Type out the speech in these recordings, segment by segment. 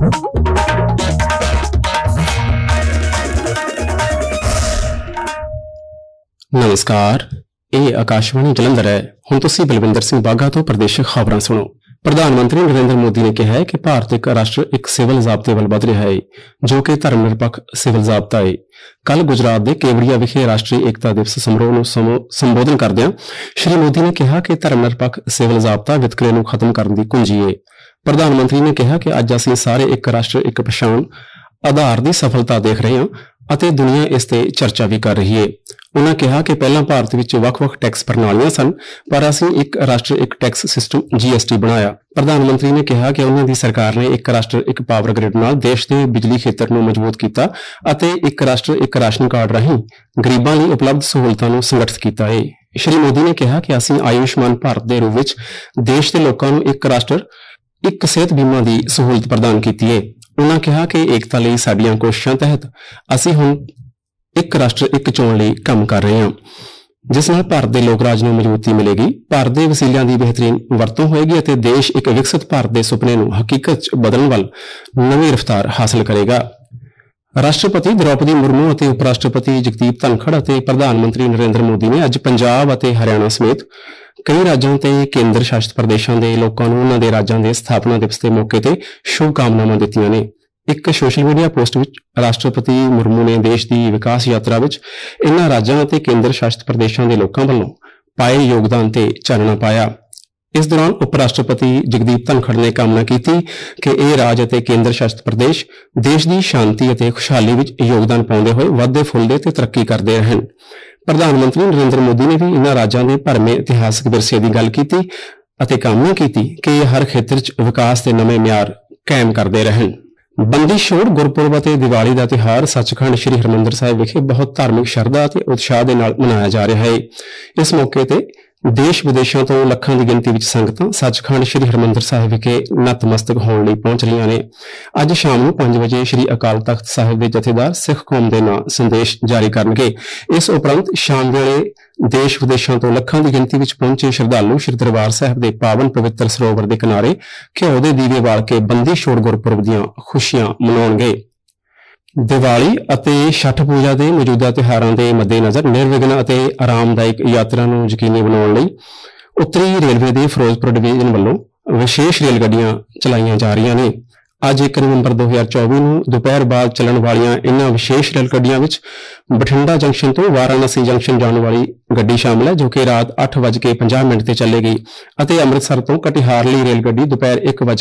नमस्कार, ਇਹ ਆਕਾਸ਼ਵਾਣੀ ਜਲੰਧਰ ਹੈ। ਹੁਣ ਤੁਸੀਂ ਬਲਵਿੰਦਰ ਸਿੰਘ ਬਾਘਾ ਤੋਂ ਪ੍ਰਦੇਸ਼ਕ ਖਬਰਾਂ ਸੁਣੋ। ਪ੍ਰਧਾਨ ਮੰਤਰੀ ਨਰਿੰਦਰ ਮੋਦੀ ਨੇ ਕਿਹਾ ਹੈ ਕਿ ਭਾਰਤ ਇੱਕ ਰਾਸ਼ਟਰ ਇੱਕ ਸਿਵਲ ਜ਼ਾਬਤੇ ਵੱਲ ਵਧ ਰਿਹਾ ਹੈ, ਜੋ ਕਿ ਧਰਮ ਨਿਰਪੱਖ ਸਿਵਲ ਜ਼ਾਬਤਾ ਹੈ। ਕੱਲ੍ਹ ਗੁਜਰਾਤ ਦੇ ਕੇਵੜੀਆ ਵਿਖੇ ਰਾਸ਼ਟਰੀ ਏਕਤਾ ਦਿਵਸ ਸਮਾਰੋਹ ਨੂੰ ਸੰਬੋਧਨ ਕਰਦਿਆਂ ਸ਼੍ਰੀ ਮੋਦੀ ਨੇ ਕਿਹਾ ਕਿ ਧਰਮ ਨਿਰਪੱਖ ਸਿਵਲ ਜ਼ਾਬਤਾ ਵਿਤਕਰੇ ਨੂੰ ਖਤਮ ਕਰਨ ਦੀ ਕੁੰਜੀ ਹੈ। ਪ੍ਰਧਾਨ ਮੰਤਰੀ ਨੇ ਕਿਹਾ ਕਿ ਅੱਜ ਅਸੀਂ ਸਾਰੇ ਇੱਕ ਰਾਸ਼ਟਰ ਇੱਕ ਪਛਾਣ ਆਧਾਰ ਦੀ ਸਫਲਤਾ ਦੇਖ ਰਹੇ ਹਾਂ ਅਤੇ ਦੁਨੀਆ ਇਸ ਤੇ ਚਰਚਾ ਵੀ ਕਰ ਰਹੀ ਹੈ। ਉਨ੍ਹਾਂ ਕਿਹਾ ਕਿ ਪਹਿਲਾਂ ਭਾਰਤ ਵਿੱਚ ਵੱਖ-ਵੱਖ ਟੈਕਸ ਪ੍ਰਣਾਲੀਆਂ ਸਨ, ਪਰ ਅਸੀਂ ਇੱਕ ਰਾਸ਼ਟਰ ਇੱਕ ਟੈਕਸ ਸਿਸਟਮ GST ਬਣਾਇਆ। ਪ੍ਰਧਾਨ ਮੰਤਰੀ ਨੇ ਕਿਹਾ ਕਿ ਉਨ੍ਹਾਂ ਦੀ ਸਰਕਾਰ ਨੇ ਇੱਕ ਰਾਸ਼ਟਰ ਇੱਕ ਪਾਵਰ ਗ੍ਰਿਡ ਨਾਲ ਦੇਸ਼ ਦੇ ਬਿਜਲੀ ਖੇਤਰ ਨੂੰ ਮਜ਼ਬੂਤ ਕੀਤਾ ਅਤੇ ਇੱਕ ਰਾਸ਼ਟਰ ਇੱਕ ਰਾਸ਼ਨ ਕਾਰਡ ਰਾਹੀਂ ਗਰੀਬਾਂ ਲਈ ਉਪਲਬਧ ਸਹੂਲਤਾਂ ਨੂੰ ਸੰਗਠਿਤ ਕੀਤਾ ਹੈ। ਸ਼੍ਰੀ ਮੋਦੀ ਨੇ ਕਿਹਾ ਕਿ ਅਸੀਂ ਆਯੁਸ਼ਮਾਨ ਭਾਰਤ ਦੇ ਰੂਪ ਵਿੱਚ ਦੇਸ਼ ਦੇ ਲੋਕਾਂ ਨੂੰ ਇੱਕ ਰਾਸ਼ਟਰ ਇੱਕ ਸਿਹਤ ਬੀਮਾ ਦੀ ਸਹੂਲਤ ਪ੍ਰਦਾਨ ਕੀਤੀ ਹੈ। ਉਨ੍ਹਾਂ ਕਿਹਾ ਕਿ ਏਕਤਾ ਲਈ ਸਾਡੀਆਂ ਕੋਸ਼ਿਸ਼ਾਂ ਤਹਿਤ ਅਸੀਂ ਹੁਣ ਇੱਕ ਰਾਸ਼ਟਰ ਇੱਕ ਚੋਣ ਲਈ ਕੰਮ ਕਰ ਰਹੇ ਹਾਂ, ਜਿਸ ਨਾਲ ਭਾਰਤ ਦੇ ਲੋਕ ਰਾਜ ਨੂੰ ਮਜ਼ਬੂਤੀ ਮਿਲੇਗੀ, ਭਾਰਤ ਦੇ ਵਸੀਲਿਆਂ ਦੀ ਬਿਹਤਰੀਨ ਵਰਤੋਂ ਹੋਏਗੀ ਅਤੇ ਦੇਸ਼ ਇੱਕ ਵਿਕਸਿਤ ਭਾਰਤ ਦੇ ਸੁਪਨੇ ਨੂੰ ਹਕੀਕਤ 'ਚ ਬਦਲਣ ਵੱਲ ਨਵੀਂ ਰਫ਼ਤਾਰ ਹਾਸਲ ਕਰੇਗਾ। ਰਾਸ਼ਟਰਪਤੀ ਦ੍ਰੌਪਦੀ ਮੁਰਮੂ ਅਤੇ ਉਪ ਰਾਸ਼ਟਰਪਤੀ ਜਗਦੀਪ ਧਨਖੜ ਅਤੇ ਪ੍ਰਧਾਨ ਮੰਤਰੀ ਨਰਿੰਦਰ ਮੋਦੀ ਨੇ ਅੱਜ ਪੰਜਾਬ ਅਤੇ ਹਰਿਆਣਾ ਸਮੇਤ ਕਈ ਰਾਜਾਂ ਤੇ ਕੇਂਦਰ ਸ਼ਾਸਿਤ ਪ੍ਰਦੇਸ਼ਾਂ ਦੇ ਲੋਕਾਂ ਨੂੰ ਉਨ੍ਹਾਂ ਦੇ ਰਾਜਾਂ ਦੇ ਸਥਾਪਨਾ ਦਿਵਸ ਦੇ ਮੌਕੇ ਤੇ ਸ਼ੁਭਕਾਮਨਾਵਾਂ ਦਿੱਤੀਆਂ ਨੇ। ਇੱਕ ਸੋਸ਼ਲ ਮੀਡੀਆ ਪੋਸਟ ਵਿੱਚ ਰਾਸ਼ਟਰਪਤੀ ਮੁਰਮੂ ਨੇ ਦੇਸ਼ ਦੀ ਵਿਕਾਸ ਯਾਤਰਾ ਵਿੱਚ ਇਨ੍ਹਾਂ ਰਾਜਾਂ ਅਤੇ ਕੇਂਦਰ ਸ਼ਾਸਿਤ ਪ੍ਰਦੇਸ਼ਾਂ ਦੇ ਲੋਕਾਂ ਵੱਲੋਂ ਪਾਏ ਯੋਗਦਾਨ ਤੇ ਚਾਨਣਾ ਪਾਇਆ। ਇਸ ਦੌਰਾਨ ਉਪ ਰਾਸ਼ਟਰਪਤੀ ਜਗਦੀਪ ਧਨਖੜ ਨੇ ਕਾਮਨਾ ਕੀਤੀ ਕਿ ਇਹ ਰਾਜ ਅਤੇ ਕੇਂਦਰ ਸ਼ਾਸਿਤ ਪ੍ਰਦੇਸ਼ ਦੇਸ਼ ਦੀ ਸ਼ਾਂਤੀ ਅਤੇ ਖੁਸ਼ਹਾਲੀ ਵਿੱਚ ਯੋਗਦਾਨ ਪਾਉਂਦੇ ਹੋਏ ਵੱਧਦੇ ਫੁੱਲਦੇ ਤੇ ਤਰੱਕੀ ਕਰਦੇ ਰਹਿਣ। ਪ੍ਰਧਾਨ ਮੰਤਰੀ ਨਰਿੰਦਰ ਮੋਦੀ ਨੇ ਵੀ ਇਨ੍ਹਾਂ ਰਾਜਾਂ ਦੇ ਭਰਵੇਂ ਇਤਿਹਾਸਕ ਵਿਰਸੇ ਦੀ ਗੱਲ ਕੀਤੀ ਅਤੇ ਕਾਮਨਾ ਕੀਤੀ ਕਿ ਇਹ ਹਰ ਖੇਤਰ 'ਚ ਵਿਕਾਸ ਦੇ ਨਵੇਂ ਮਿਆਰ ਕਾਇਮ ਕਰਦੇ ਰਹਿਣ। ਬੰਦੀ ਛੋੜ ਗੁਰਪੁਰਬ ਅਤੇ ਦੀਵਾਲੀ ਦਾ ਤਿਉਹਾਰ ਸੱਚਖੰਡ ਸ੍ਰੀ ਹਰਿਮੰਦਰ ਸਾਹਿਬ ਵਿਖੇ ਬਹੁਤ ਧਾਰਮਿਕ ਸ਼ਰਧਾ ਅਤੇ ਉਤਸ਼ਾਹ ਦੇ ਨਾਲ ਮਨਾਇਆ ਜਾ ਰਿਹਾ ਹੈ। ਇਸ ਮੌਕੇ ਤੇ ਦੇਸ਼ ਵਿਦੇਸ਼ਾਂ ਤੋਂ ਲੱਖਾਂ ਦੀ ਗਿਣਤੀ ਵਿੱਚ ਸੰਗਤਾਂ ਸੱਚਖੰਡ ਸ੍ਰੀ ਹਰਿਮੰਦਰ ਸਾਹਿਬ ਵਿਖੇ ਨਤਮਸਤਕ ਹੋਣ ਲਈ ਪਹੁੰਚ ਰਹੀਆਂ ਨੇ। ਅੱਜ ਸ਼ਾਮ ਨੂੰ 5 ਵਜੇ ਸ੍ਰੀ ਅਕਾਲ ਤਖ਼ਤ ਸਾਹਿਬ ਦੇ ਜਥੇਦਾਰ ਸਿੱਖ ਕੌਮ ਦੇ ਨਾਂ ਸੰਦੇਸ਼ ਜਾਰੀ ਕਰਨਗੇ। ਇਸ ਉਪਰੰਤ ਸ਼ਾਮ ਵੇਲੇ ਦੇਸ਼ ਵਿਦੇਸ਼ਾਂ ਤੋਂ ਲੱਖਾਂ ਦੀ ਗਿਣਤੀ ਵਿੱਚ ਪਹੁੰਚੇ ਸ਼ਰਧਾਲੂ ਸ੍ਰੀ ਦਰਬਾਰ ਸਾਹਿਬ ਦੇ ਪਾਵਨ ਪਵਿੱਤਰ ਸਰੋਵਰ ਦੇ ਕਿਨਾਰੇ ਘਿਓ ਦੇ ਦੀਵੇ ਬਾਲ ਕੇ ਬੰਦੀ ਛੋੜ ਗੁਰਪੁਰਬ ਦੀਆਂ ਖੁਸ਼ੀਆਂ ਮਨਾਉਣਗੇ। ਦੀਵਾਲੀ ਅਤੇ ਛਠ ਪੂਜਾ ਦੇ ਮੌਜੂਦਾ ਤਿਉਹਾਰਾਂ ਦੇ ਮੱਦੇਨਜ਼ਰ ਨਿਰਵਿਘਨ ਅਤੇ ਆਰਾਮਦਾਇਕ ਯਾਤਰਾ ਨੂੰ ਯਕੀਨੀ ਬਣਾਉਣ ਲਈ ਉੱਤਰੀ ਰੇਲਵੇ ਦੇ ਫਿਰੋਜ਼ਪੁਰ ਡਿਵੀਜ਼ਨ ਵੱਲੋਂ ਵਿਸ਼ੇਸ਼ ਰੇਲ ਗੱਡੀਆਂ ਚਲਾਈਆਂ ਜਾ ਰਹੀਆਂ ਨੇ। ਅੱਜ 1 ਨਵੰਬਰ 2024 ਨੂੰ ਦੁਪਹਿਰ ਬਾਅਦ ਚੱਲਣ ਵਾਲੀਆਂ ਇਨ੍ਹਾਂ ਵਿਸ਼ੇਸ਼ ਰੇਲ ਗੱਡੀਆਂ ਵਿੱਚ ਬਠਿੰਡਾ ਜੰਕਸ਼ਨ ਤੋਂ ਵਾਰਾਣਸੀ ਜੰਕਸ਼ਨ ਜਾਣ ਵਾਲੀ ਗੱਡੀ ਸ਼ਾਮਲ ਹੈ, ਜੋ ਕਿ ਰਾਤ 8:50 ਤੇ ਚੱਲੇਗੀ ਅਤੇ ਅੰਮ੍ਰਿਤਸਰ ਤੋਂ ਕਟਿਹਾਰ ਲਈ ਰੇਲ ਗੱਡੀ ਦੁਪਹਿਰ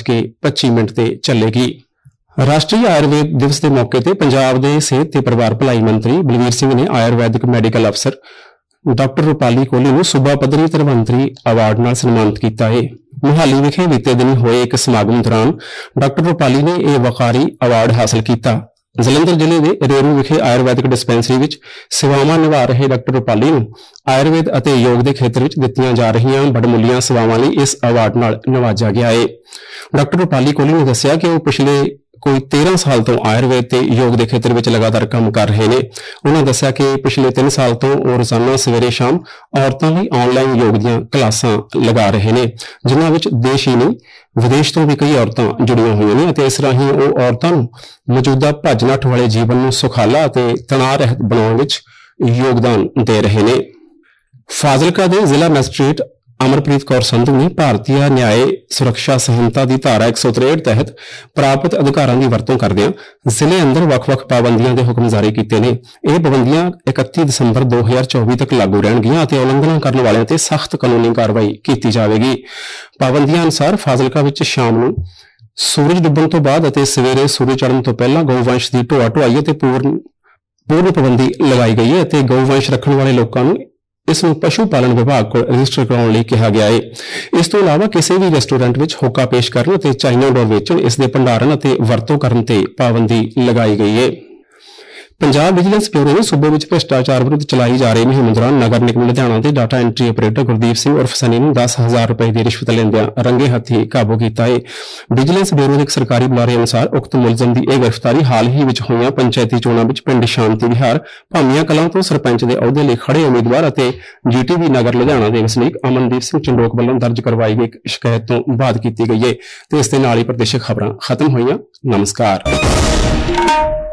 1:25 ਤੇ ਚੱਲੇਗੀ। ਰਾਸ਼ਟਰੀ ਆਯੁਰਵੇਦ ਦਿਵਸ ਦੇ ਮੌਕੇ ਤੇ ਪੰਜਾਬ ਦੇ ਸਿਹਤ ਤੇ ਪਰਿਵਾਰ ਭਲਾਈ ਮੰਤਰੀ ਬਲਵੀਰ ਸਿੰਘ ਨੇ ਆਯੁਰਵੈਦਿਕ ਮੈਡੀਕਲ ਅਫਸਰ ਡਾਕਟਰ ਰੂਪਾਲੀ ਕੋਹਲੀ ਨੂੰ ਸੂਬਾ ਪੱਧਰੀ ਧਨਵੰਤਰੀ ਅਵਾਰਡ ਨਾਲ ਸਨਮਾਨਿਤ ਕੀਤਾ ਹੈ। ਮੁਹਾਲੀ ਵਿਖੇ ਬੀਤੇ ਦਿਨੀ ਹੋਏ ਇੱਕ ਸਮਾਗਮ ਦੌਰਾਨ ਡਾਕਟਰ ਰੂਪਾਲੀ ਨੇ ਇਹ ਵਕਾਰੀ ਅਵਾਰਡ ਹਾਸਲ ਕੀਤਾ। ਜਲੰਧਰ ਜ਼ਿਲ੍ਹੇ ਦੇ ਰੇਰੂ ਵਿਖੇ ਆਯੁਰਵੈਦਿਕ ਡਿਸਪੈਂਸਰੀ ਵਿੱਚ ਸੇਵਾਵਾਂ ਨਿਭਾ ਰਹੇ ਡਾਕਟਰ ਰੂਪਾਲੀ ਨੂੰ ਆਯੁਰਵੇਦ ਅਤੇ ਯੋਗ ਦੇ ਖੇਤਰ ਵਿੱਚ ਦਿੱਤੀਆਂ ਜਾ ਰਹੀਆਂ ਬੜਮੁੱਲੀਆਂ ਸੇਵਾਵਾਂ ਲਈ ਇਸ ਅਵਾਰਡ ਨਾਲ ਨਿਵਾਜਿਆ ਗਿਆ ਹੈ। ਡਾਕਟਰ ਰੂਪਾਲੀ ਕੋਹਲੀ ਨੇ ਦੱਸਿਆ ਕਿ ਉਹ ਪਿਛਲੇ ਕੋਈ 13 ਸਾਲ ਤੋਂ ਆਯੁਰਵੇਦ ਤੇ ਯੋਗ ਦੇ ਖੇਤਰ ਵਿੱਚ ਲਗਾਤਾਰ ਕੰਮ ਕਰ ਰਹੇ ਨੇ। ਉਹਨਾਂ ਦੱਸਿਆ ਕਿ ਪਿਛਲੇ 3 ਸਾਲ ਤੋਂ ਉਹ ਰੋਜ਼ਾਨਾ ਸਵੇਰੇ ਸ਼ਾਮ ਔਰਤਾਂ ਲਈ ਆਨਲਾਈਨ ਯੋਗ ਦੀਆਂ ਕਲਾਸਾਂ ਲਗਾ ਰਹੇ ਨੇ, ਜਿਨ੍ਹਾਂ ਵਿੱਚ ਦੇਸ਼ ਹੀ ਨਹੀਂ ਵਿਦੇਸ਼ ਤੋਂ ਵੀ ਕਈ ਔਰਤਾਂ ਜੁੜੀਆਂ ਹੋਈਆਂ ਨੇ ਅਤੇ ਇਸ ਰਾਹੀਂ ਉਹ ਔਰਤਾਂ ਨੂੰ ਮੌਜੂਦਾ ਭੱਜ ਨੱਠ ਵਾਲੇ ਜੀਵਨ ਨੂੰ ਸੁਖਾਲਾ ਅਤੇ ਤਣਾਅ ਰਹਿਤ ਬਣਾਉਣ ਵਿੱਚ ਯੋਗਦਾਨ ਦੇ ਰਹੇ ਨੇ। ਫਾਜ਼ਿਲਕਾ ਦੇ ਜ਼ਿਲ੍ਹਾ ਮੈਜਿਸਟ੍ਰੇਟ ਅਮਰਪ੍ਰੀਤ ਕੌਰ ਸੰਧੂ ਨੇ ਭਾਰਤੀ ਨਿਆਏ ਸੁਰੱਖਿਆ ਸੰਹਿਤਾ ਦੀ ਧਾਰਾ 163 ਤਹਿਤ ਪ੍ਰਾਪਤ ਅਧਿਕਾਰਾਂ ਦੀ ਵਰਤੋਂ ਕਰਦਿਆਂ ਜ਼ਿਲ੍ਹੇ ਅੰਦਰ ਵੱਖ-ਵੱਖ ਪਾਬੰਦੀਆਂ ਦੇ ਹੁਕਮ ਜਾਰੀ ਕੀਤੇ ਨੇ। ਇਹ ਪਾਬੰਦੀਆਂ 31 ਦਸੰਬਰ 2024 ਤੱਕ ਲਾਗੂ ਰਹਿਣਗੀਆਂ ਅਤੇ ਉਲੰਘਣਾ ਕਰਨ ਵਾਲਿਆਂ ਤੇ ਸਖਤ ਕਾਨੂੰਨੀ ਕਾਰਵਾਈ ਕੀਤੀ ਜਾਵੇਗੀ। ਪਾਬੰਦੀਆਂ ਅਨੁਸਾਰ ਫਾਜ਼ਿਲਕਾ ਵਿੱਚ ਸ਼ਾਮ ਨੂੰ ਸੂਰਜ ਡੁੱਬਣ ਤੋਂ ਬਾਅਦ ਅਤੇ ਸਵੇਰੇ ਸੂਰਜ ਚੜ੍ਹਨ ਤੋਂ ਪਹਿਲਾਂ ਗਊਵੰਸ਼ ਦੀ ਢੋਆ-ਢੁਆਈ ਅਤੇ ਪੂਰਨ ਪਾਬੰਦੀ ਲਗਾਈ ਗਈ ਹੈ ਅਤੇ ਗਊਵੰਸ਼ ਰੱਖਣ ਵਾਲੇ ਲੋਕਾਂ ਨੂੰ ਇਸ ਨੂੰ ਪਸ਼ੂ ਪਾਲਣ ਵਿਭਾਗ ਕੋਲ ਰਜਿਸਟਰ ਕਰਾਉਣ ਲਈ ਕਿਹਾ ਗਿਆ ਹੈ। ਇਸ ਤੋਂ ਇਲਾਵਾ ਕਿਸੇ ਵੀ ਰੈਸਟੋਰੈਂਟ ਵਿੱਚ ਹੋਕਾ ਪੇਸ਼ ਕਰਨ ਅਤੇ ਚਾਈਨਾ ਡੋਰ ਵੇਚਣ, ਇਸ ਦੇ ਭੰਡਾਰਨ ਅਤੇ ਵਰਤੋਂ ਕਰਨ ਤੇ ਪਾਬੰਦੀ ਲਗਾਈ ਗਈ ਹੈ। ਪੰਜਾਬ ਵਿਜੀਲੈਂਸ ਬਿਊਰੋ ਨੇ ਸੂਬੇ ਵਿੱਚ ਭ੍ਰਿਸ਼ਟਾਚਾਰ ਵਿਰੁੱਧ ਚਲਾਈ ਜਾ ਰਹੀ ਮੁਹਿੰਮ ਦੌਰਾਨ ਨਗਰ ਨਿਗਮ ਲੁਧਿਆਣਾ ਦੇ data entry operator Gurdeep Singh ਉਰਫ ਸਨੀ ਨੂੰ 10,000 ਰੁਪਏ ਦੀ ਰਿਸ਼ਵਤ ਲੈਂਦਿਆਂ ਰੰਗੇ ਹੱਥੀਂ ਕਾਬੂ ਕੀਤਾ ਹੈ। ਵਿਜੀਲੈਂਸ ਬਿਊਰੋ ਦੇ ਇੱਕ ਸਰਕਾਰੀ ਬੁਲਾਰੇ ਅਨੁਸਾਰ ਉਕਤ ਮੁਲਜ਼ਮ ਦੀ ਇਹ ਗ੍ਰਿਫਤਾਰੀ ਹਾਲ ਹੀ ਵਿੱਚ ਹੋਈਆਂ ਪੰਚਾਇਤੀ ਚੋਣਾਂ ਵਿੱਚ ਪਿੰਡ ਸ਼ਾਂਤੀ ਵਿਹਾਰ ਭਾਮੀਆਂ ਕਲਾਂ ਤੋਂ ਸਰਪੰਚ ਦੇ ਅਹੁਦੇ ਲਈ ਖੜੇ ਉਮੀਦਵਾਰ ਅਤੇ ਜੀਟੀਵੀ ਨਗਰ ਲੁਧਿਆਣਾ ਦੇ ਵਸਨੀਕ ਅਮਨਦੀਪ ਸਿੰਘ ਚੰਡੋਕ ਵੱਲੋਂ ਦਰਜ ਕਰਵਾਈ ਗਈ ਇੱਕ ਸ਼ਿਕਾਇਤ ਤੋਂ ਬਾਅਦ ਕੀਤੀ ਗਈ ਹੈ ਤੇ ਇਸ ਦੇ ਨਾਲ ਹੀ ਪ੍ਰਦੇਸ਼ਕ ਖਬਰਾਂ ਖਤਮ ਹੋਈਆਂ। ਨਮਸਕਾਰ।